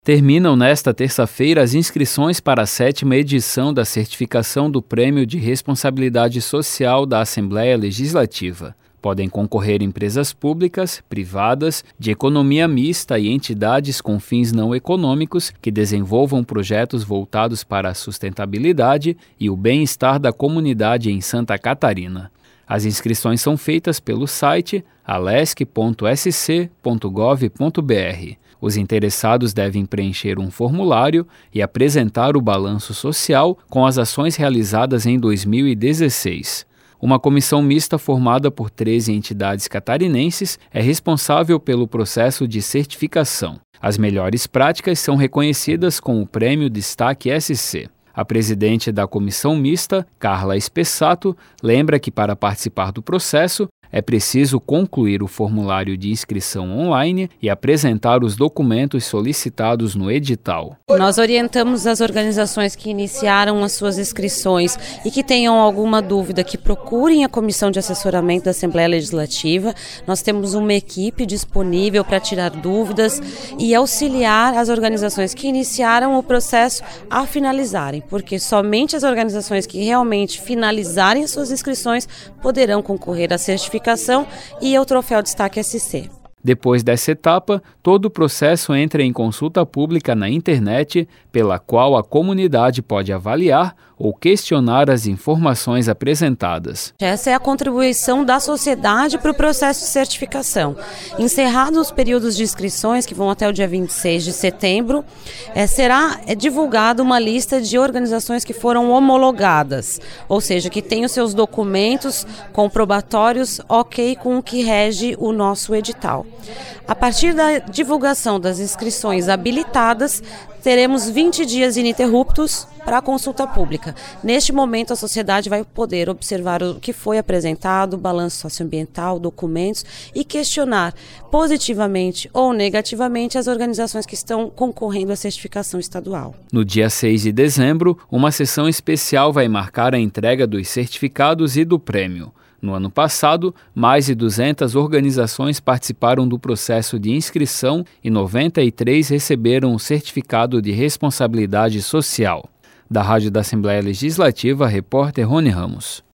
Terminam nesta terça-feira as inscrições para a 7ª edição da certificação do Prêmio de Responsabilidade Social da Assembleia Legislativa. Podem concorrer empresas públicas, privadas, de economia mista e entidades com fins não econômicos que desenvolvam projetos voltados para a sustentabilidade e o bem-estar da comunidade em Santa Catarina. As inscrições são feitas pelo site alesc.sc.gov.br. Os interessados devem preencher um formulário e apresentar o balanço social com as ações realizadas em 2016. Uma comissão mista formada por 13 entidades catarinenses é responsável pelo processo de certificação. As melhores práticas são reconhecidas com o Prêmio Destaque SC. A presidente da comissão mista, Carla Espessato, lembra que para participar do processo é preciso concluir o formulário de inscrição online e apresentar os documentos solicitados no edital. Nós orientamos as organizações que iniciaram as suas inscrições e que tenham alguma dúvida que procurem a Comissão de Assessoramento da Assembleia Legislativa. Nós temos uma equipe disponível para tirar dúvidas e auxiliar as organizações que iniciaram o processo a finalizarem, porque somente as organizações que realmente finalizarem as suas inscrições poderão concorrer à certificação e ao troféu Destaque SC. Depois dessa etapa, todo o processo entra em consulta pública na internet, pela qual a comunidade pode avaliar ou questionar as informações apresentadas. Essa é a contribuição da sociedade para o processo de certificação. Encerrados os períodos de inscrições, que vão até o dia 26 de setembro, será divulgada uma lista de organizações que foram homologadas, ou seja, que têm os seus documentos comprobatórios ok com o que rege o nosso edital. A partir da divulgação das inscrições habilitadas, teremos 20 dias ininterruptos para a consulta pública. Neste momento, a sociedade vai poder observar o que foi apresentado, balanço socioambiental, documentos e questionar positivamente ou negativamente as organizações que estão concorrendo à certificação estadual. No dia 6 de dezembro, uma sessão especial vai marcar a entrega dos certificados e do prêmio. No ano passado, mais de 200 organizações participaram do processo de inscrição e 93 receberam o certificado de responsabilidade social. Da Rádio da Assembleia Legislativa, repórter Rony Ramos.